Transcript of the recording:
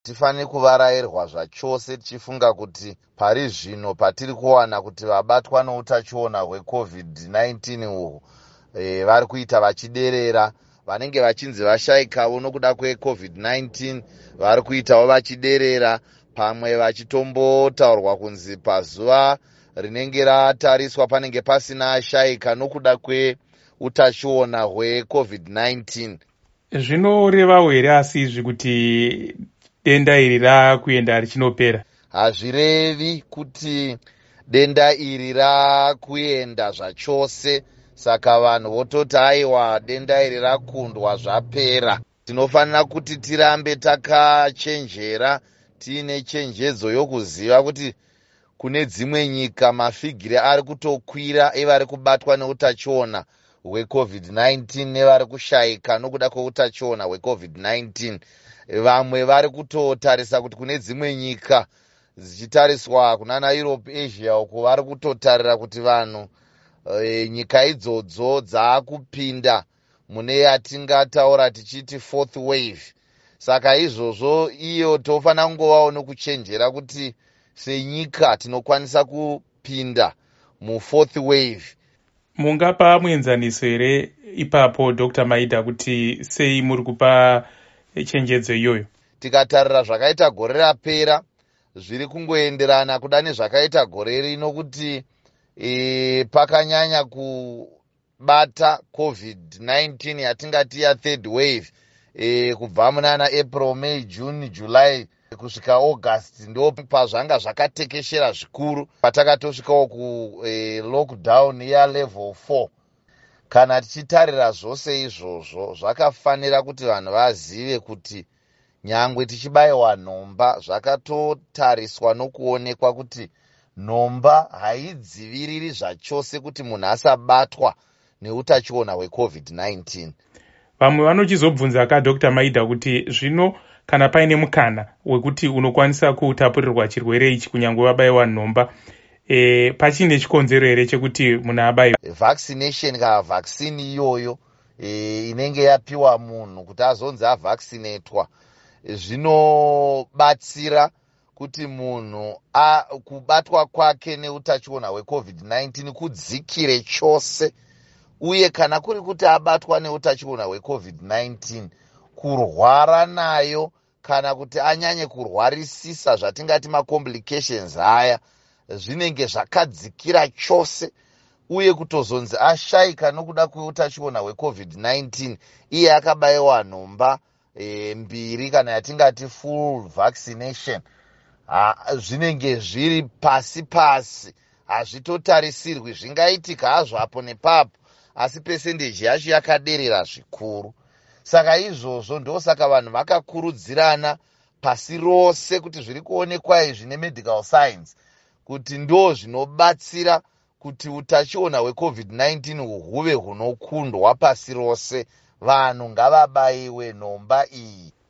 Tifane kuvarayirwa zvachose tichifunga kuti pari zvino patiri kuwana kuti vabatwa noutachiona hweCovid-19 uhwu vari kuita vachiderera. Vanenge vachinzi vashaikawo nokuda kweCovid-19 vari kuitawo vachiderera, pamwe vachitombotaurwa kunzi pazuva rinenge ratariswa panenge pasina ashaika nokuda kweutachiona hweCovid-19. Zvinorevawo here asi izvi kuti denda iri rakuenda richinopera? Hazvirevi kuti denda iri rakuenda zvachose, saka vanhu vototi aiwa denda iri rakundwa zvapera. Tinofanira kuti tirambe takachenjera, tiine chenjedzo yokuziva kuti kune dzimwe nyika mafigiri ari kutokwira evari kubatwa neutachiona hweCovid-19 nevari kushaika nokuda kweutachiona hweCovid-19. Vamwe vari kutotarisa kuti kune dzimwe nyika zichitariswa kunana Europe, Asia uko vari kutotarira kuti vanhu nyika idzodzo dzaakupinda mune yatingataura tichiti fourth wave. Saka izvozvo iyo tofanira kungovawo nokuchenjera kuti senyika tinokwanisa kupinda mufourth wave. Mungapa muenzaniso here ipapo Dr. Maida kuti sei muri kupa chenjedzo iyoyo? Tikatarira zvakaita gore rapera zviri kungoenderana kuda nezvakaita gore rino kuti pakanyanya kubata COVID-19 yatingati ya3rd wave kubva munana April, May, June, July kusvika August ndo pazvanga zvakatekeshera zvikuru patakatosvikawo lockdown ya level 4. Kana tichitarira zvose izvozvo zvakafanira kuti vanhu vazive kuti nyangwe tichibayiwa nhomba zvakatotariswa nokuonekwa kuti nhomba haidziviriri zvachose kuti munhu asabatwa neutachiona hweCovid-19. Vamwe vanochizobvunza Dr. Maida kuti zvino kana paine mukana wekuti unokwanisa kutapurirwa chirwere ichi kunyange wabayiwa nhomba, pachine chikonzero here chekuti munhu abayiwe? Vaccination kana vaccine iyoyo inenge yapiwa munhu kuti azonzi avaccinatwa zvinobatsira kuti munhu kubatwa kwake neutachiona hweCovid-19 kudzikire chose, uye kana kuri kuti abatwa neutachiona hweCovid-19 kurwara nayo kana kuti anyanye kurwarisisa zvatingati macomplications aya zvinenge zvakadzikira chose, uye kutozonzi ashaika nokuda kweutachiona hweCovid-19 iye akabayiwa nhomba 2 kana yatingati full vaccination, zvinenge zviri pasi pasi, hazvitotarisirwi. Zvingaitika hazvo apo nepapo, asi percentage yacho yakaderera zvikuru. Saka izvozvo ndosaka vanhu vakakurudzirana pasi rose kuti zviri kuonekwa izvi nemedical science kuti ndo zvinobatsira kuti utachiona hweCovid-19 huve hunokundwa pasi rose. Vanhu ngavabayiwe nhomba iyi.